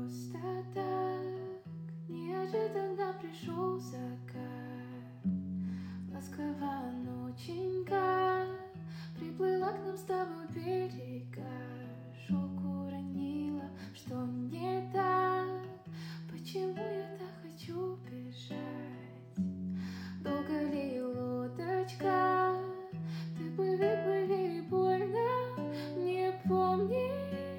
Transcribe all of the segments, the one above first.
Просто так неожиданно пришел закат. Ласково ноченька приплыла к нам с тобой берега. Шелк уронила, что не так? Почему я так хочу бежать? Долго ли лодочка? Ты плыви, плыви, больно не помнить.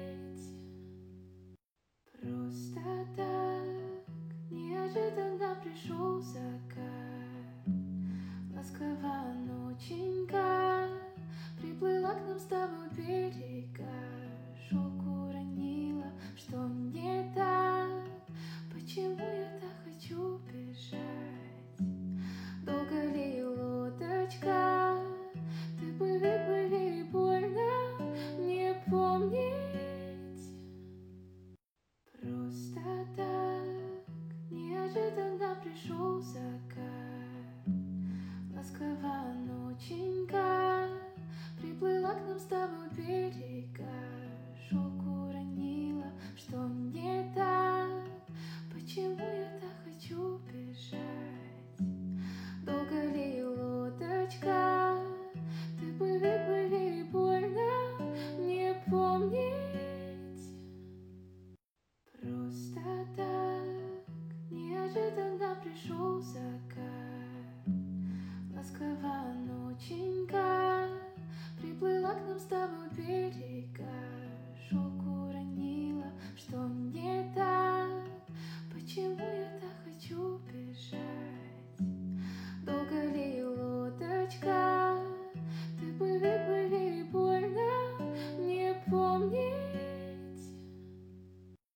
Просто так неожиданно пришел закат. Ласково ноченька приплыла к нам с тобой берега. Шелк уронила, что не так? Почему я так хочу бежать? Долго ли лодочка? Ты плыви, плыви, больно не помнить. Просто так неожиданно пришел закат. Ласково ноченька приплыла к нам с тобой берега. Шелк уронила, что не так? Почему я так хочу бежать? Долго ли лодочка? Ты плыви, плыви, больно не помнить. Просто так неожиданно пришел закат.